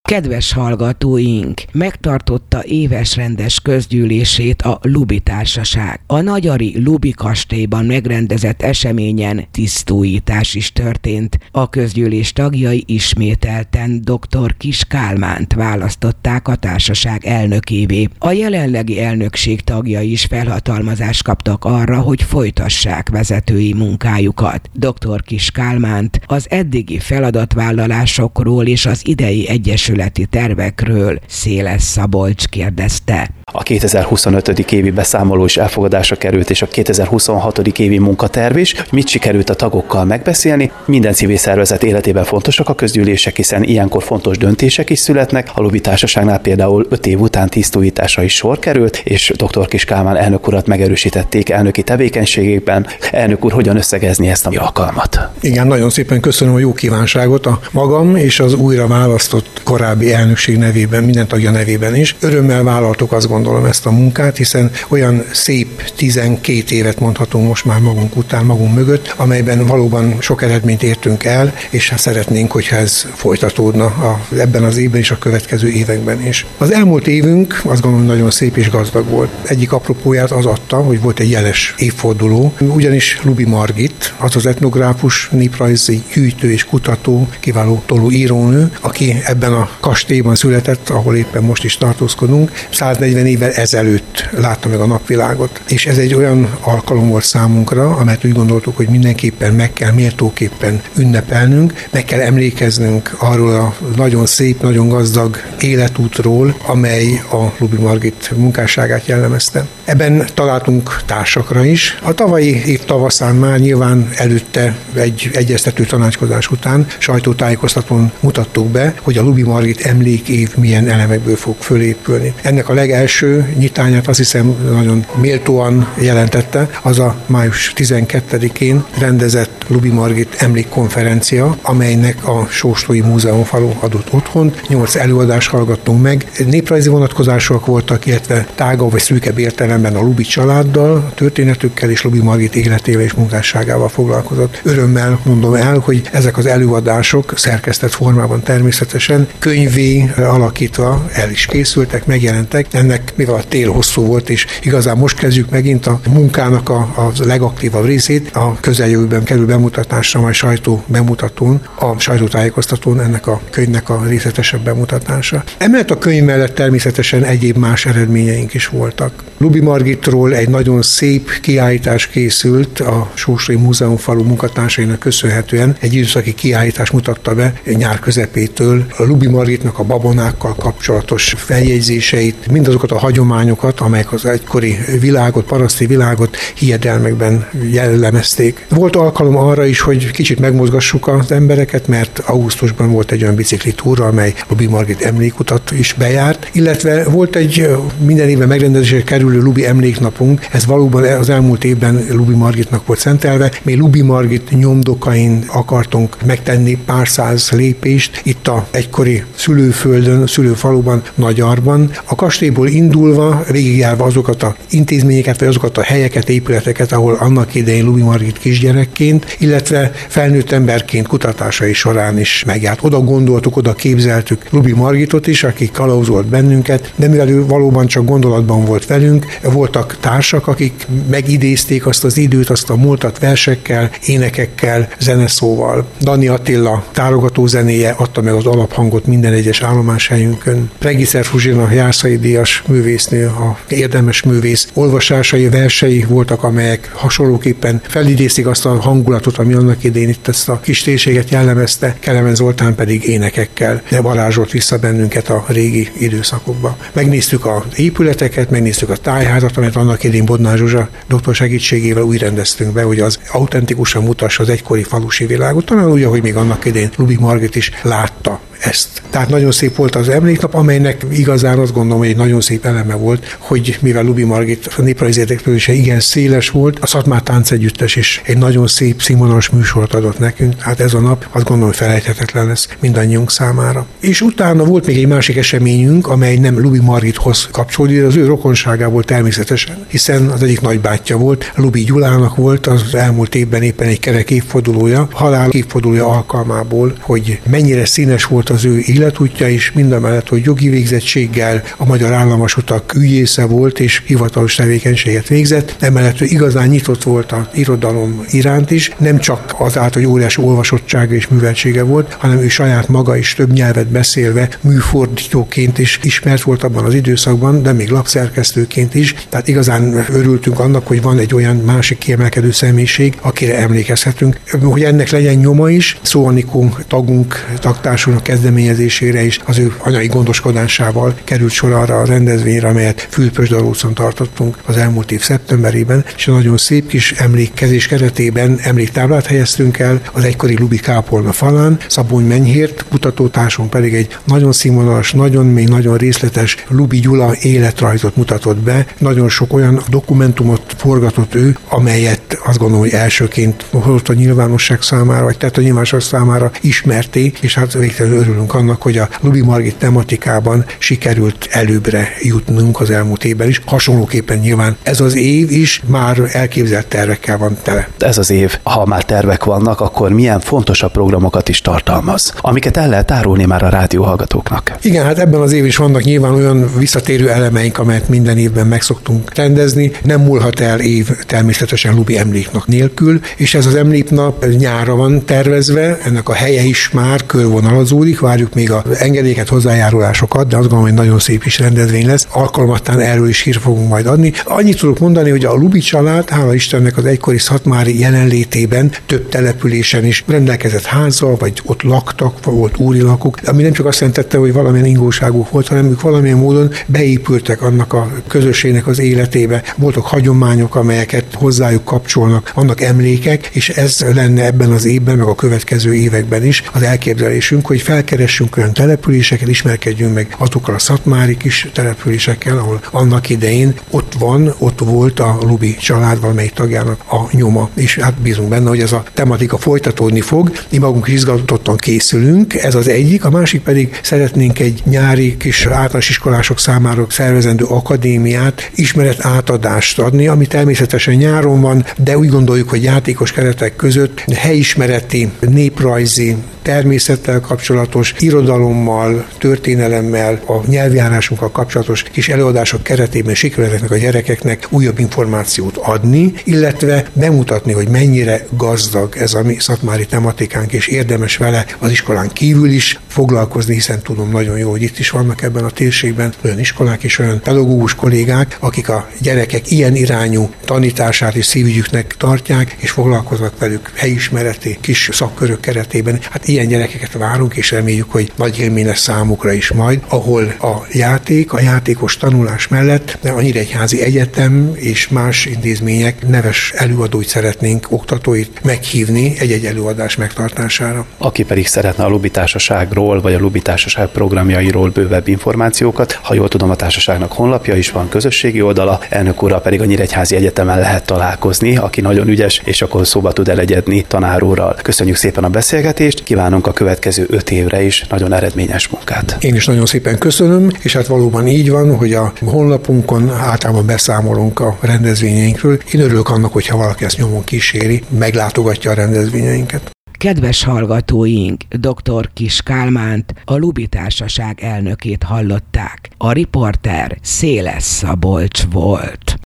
Kedves hallgatóink, megtartotta éves rendes közgyűlését a Luby Társaság. A nagyari Luby kastélyban megrendezett eseményen tisztújítás is történt. A közgyűlés tagjai ismételten dr. Kiss Kálmánt választották a társaság elnökévé. A jelenlegi elnökség tagjai is felhatalmazást kaptak arra, hogy folytassák vezetői munkájukat. Dr. Kiss Kálmánt az eddigi feladatvállalásokról és az idei egyesületi tervekről Széles Szabolcs kérdezte. A 2025. évi beszámoló is elfogadásra került, és a 2026. évi munkaterv is. Mit sikerült a tagokkal megbeszélni? Minden civil szervezet életében fontosak a közgyűlések, hiszen ilyenkor fontos döntések is születnek. A Luby Társaságnál például 5 év után tisztújításra is sor került, és dr. Kiss Kálmán elnök urat megerősítették elnöki tevékenységében. Elnök úr, hogyan összegezni ezt a alkalmat? Igen, nagyon szépen köszönöm a jó kívánságot a magam és az újra választott korábbi elnökség nevében, minden tagja nevében is. Örömmel vállaltuk, azt gondolom, ezt a munkát, hiszen olyan szép 12 évet mondhatunk most már magunk után, magunk mögött, amelyben valóban sok eredményt értünk el, és szeretnénk, hogyha ez folytatódna ebben az évben és a következő években is. Az elmúlt évünk azt gondolom nagyon szép és gazdag volt. Egyik apropóját az adta, hogy volt egy jeles évforduló, ugyanis Luby Margit, az az etnográfus, néprajzi gyűjtő és kutató, kiváló toló írónő, aki ebben a kastélyban született, ahol éppen most is tartózkodunk, 140 évvel ezelőtt látta meg a napvilágot. És ez egy olyan alkalom volt számunkra, amelyet úgy gondoltuk, hogy mindenképpen meg kell méltóképpen ünnepelnünk, meg kell emlékeznünk arról a nagyon szép, nagyon gazdag életútról, amely a Luby Margit munkásságát jellemezte. Ebben találtunk társakra is. A tavalyi év tavaszán már nyilván előtte egy egyeztető tanácskozás után sajtótájékoztatón mutattuk be, hogy a Luby Margit emlékév milyen elemekből fog fölépülni. Ennek a legelső nyitányát azt hiszem nagyon méltóan jelentette, az a május 12-én rendezett Luby Margit emlékkonferencia, amelynek a Sóstói Múzeumfalu adott otthont. 8 előadást hallgattunk meg. Néprajzi vonatkozások voltak, illetve tágabb vagy szűkebb értelemben a Luby családdal, a történetükkel és Luby Margit életével és munkásságával foglalkozott. Örömmel mondom el, hogy ezek az előadások szerkesztett formában természetesen könyvé alakítva el is készültek, megjelentek. Ennek, mivel a tél hosszú volt, és igazán most kezdjük megint a munkának a legaktívabb részét, a közeljövőben kerül bemutatásra, majd sajtó bemutatón, a sajtótájékoztatón ennek a könyvnek a részletesebb bemutatása. Emellett a könyv mellett természetesen egyéb más eredményeink is voltak. Luby Margitról egy nagyon szép kiállítás készült a Sóstói Múzeumfalu munkatársainak köszönhetően. Egy időszaki kiállítás mutatta be nyár közepétől a Luby Margitnak a babonákkal kapcsolatos feljegyzéseit, mindazokat a hagyományokat, amelyek az egykori világot, paraszti világot hiedelmekben jellemezték. Volt alkalom arra is, hogy kicsit megmozgassuk az embereket, mert augusztusban volt egy olyan biciklitúra, amely Luby Margit emlékutat is bejárt, illetve volt egy minden évben megrendezésre kerülő Luby emléknapunk, ez valóban az elmúlt évben Luby Margitnak volt szentelve. Mi Luby Margit nyomdokain akartunk megtenni pár száz lépést, itt a egykori szülőföldön, szülőfaluban, Nagyarban. A kastélyból indulva, végigjárva azokat az intézményeket, vagy azokat a helyeket, épületeket, ahol annak idején Luby Margit kisgyerekként, illetve felnőtt emberként kutatásai során is megjárt. Oda gondoltuk, oda képzeltük Luby Margitot is, aki kalauzolt bennünket, de mivel ő valóban csak gondolatban volt velünk, voltak társak, akik megidézték azt az időt, azt a múltat versekkel, énekekkel, zeneszóval. Dani Attila tárogató zenéje adta meg az alaphangot minden egyes állomáshelyünkön. Pregiszer Fuzsina Jászai díjas művésznő, a érdemes művész olvasásai, versei voltak, amelyek hasonlóképpen felidézték azt a hangulatot, ami annak idején itt ezt a kis térséget jellemezte, Kelemen Zoltán pedig énekekkel varázsolt vissza bennünket a régi időszakokba. Megnéztük az épületeket, megnéztük a tájházat, amelyet annak idején Bodnár Zsuzsa doktor segítségével úgy rendeztünk be, hogy az autentikusan mutassa az egykori falusi világot, talán úgy, ahogy még annak idején Luby Margit is látta ezt. Tehát nagyon szép volt az emléknap, amelynek igazán azt gondolom, hogy egy nagyon szép eleme volt, hogy mivel Luby Margit a néprajzi érdeklődése igen széles volt, a Szatmár Táncegyüttes is egy nagyon szép színvonalas műsort adott nekünk, hát ez a nap azt gondolom, hogy felejthetetlen lesz mindannyiunk számára. És utána volt még egy másik eseményünk, amely nem Luby Margithoz kapcsolódik, de az ő rokonságából természetesen, hiszen az egyik nagybátyja volt, Luby Gyulának volt az elmúlt évben éppen egy kerek évfordulója, halál évfordulója alkalmából, hogy mennyire színes volt volt az ő életútja is, mindamellett, hogy jogi végzettséggel a Magyar Államvasutak ügyésze volt, és hivatalos tevékenységet végzett. Emellett ő igazán nyitott volt az irodalom iránt is, nem csak azáltal, hogy óriási olvasottsága és műveltsége volt, hanem ő saját maga is több nyelvet beszélve műfordítóként is ismert volt abban az időszakban, de még lapszerkesztőként is. Tehát igazán örültünk annak, hogy van egy olyan másik kiemelkedő személyiség, akire emlékezhetünk. Hogy ennek legyen nyoma is, Szó Anikó tagunk, tagtársunknak kezdeményezésére is az ő anyai gondoskodásával került sor arra a rendezvényre, amelyet Fülöpös-Darócon tartottunk az elmúlt év szeptemberében, és nagyon szép kis emlékkezés keretében emléktáblát helyeztünk el az egykori Lubi kápolna falán. Szabony Menyhért kutatótársunk pedig egy nagyon színvonalas, nagyon mély, nagyon részletes Lubi Gyula életrajzot mutatott be. Nagyon sok olyan dokumentumot forgatott ő, amelyet azt gondolom, hogy elsőként hozott a nyilvánosság számára, vagy tehát a nyilvánosság számára ismerté, és hát végtelenül örülünk annak, hogy a Lubi Margit tematikában sikerült előbbre jutnunk az elmúlt évben is. Hasonlóképpen nyilván ez az év is már elképzelt tervekkel van tele. Ez az év, ha már tervek vannak, akkor milyen fontosabb programokat is tartalmaz, amiket el lehet árulni már a rádióhallgatóknak? Igen, hát ebben az év is vannak nyilván olyan visszatérő elemeink, amelyet minden évben meg szoktunk rendezni. Nem múlhat el év természetesen Lubi emléknap nélkül, és ez az emléknap nyárra van tervezve, ennek a helye is már körvonalazódik, várjuk még az engedélyeket, hozzájárulásokat, de azt gondolom, hogy nagyon szép is rendezvény lesz. Alkalmattán erről is hírt fogunk majd adni. Annyit tudok mondani, hogy a Lubi család, hála Istennek, az egykori szatmári jelenlétében több településen is rendelkezett házzal, vagy ott laktak, volt úri lakók, ami nem csak azt jelentette, hogy valamilyen ingóságuk volt, hanem ők valamilyen módon beépültek annak a közösségnek az életébe. Voltak hagyományok, amelyeket hozzájuk kapcsolnak, vannak emlékek, és ez lenne ebben az évben, meg a következő években is az elképzelésünk, hogy felkeressünk olyan településeket, ismerkedjünk meg azokkal a szatmári kis településekkel, ahol annak idején ott volt a Lubi család valamelyik tagjának a nyoma, és hát bízunk benne, hogy ez a tematika folytatódni fog. Mi magunk is izgatottan készülünk, ez az egyik, a másik pedig szeretnénk egy nyári kis általános iskolások számára szervezendő akadémiát, ismeret átadást adni, ami természetesen nyáron van, de úgy gondoljuk, hogy játékos keretek között helyismereti, néprajzi, természettel kapcsolatos, irodalommal, történelemmel, a nyelvjárásunkkal kapcsolatos kis előadások keretében sikerül ezeknek a gyerekeknek újabb információt adni, illetve bemutatni, hogy mennyire gazdag ez a mi szatmári tematikánk, és érdemes vele az iskolán kívül is foglalkozni, hiszen tudom nagyon jó, hogy itt is vannak ebben a térségben olyan iskolák és olyan pedagógus kollégák, akik a gyerekek ilyen irányú tanítását is szívügyüknek tartják, és foglalkoznak velük helyismereti kis szakkörök keretében. Hát ilyen gyerekeket várunk, és reméljük, hogy nagy élmény lesz számukra is majd, ahol a játékos tanulás mellett a Nyíregyházi Egyetem és más intézmények neves előadóit szeretnénk, oktatóit meghívni egy-egy előadás megtartására. Aki pedig szeretne a Lubi Társaságról, vagy a Lubi Társaság programjairól bővebb információkat, ha jól tudom, a társaságnak honlapja is van, közösségi oldala, elnök úrral pedig a Nyíregyházi Egyetemen lehet találkozni, aki nagyon ügyes, és akkor szóba tud elegyedni tanár úrral. Köszönjük szépen a beszélgetést, kívánunk a következő 5 évre is nagyon eredményes munkát. Én is nagyon szépen köszönöm, és hát valóban így van, hogy a honlapunkon általában beszámolunk a rendezvényeinkről. Én örülök annak, hogyha valaki ezt nyomon kíséri, meglátogatja a rendezvényeinket. Kedves hallgatóink, dr. Kiss Kálmánt, a Lubi Társaság elnökét hallották. A riporter Széles Szabolcs volt.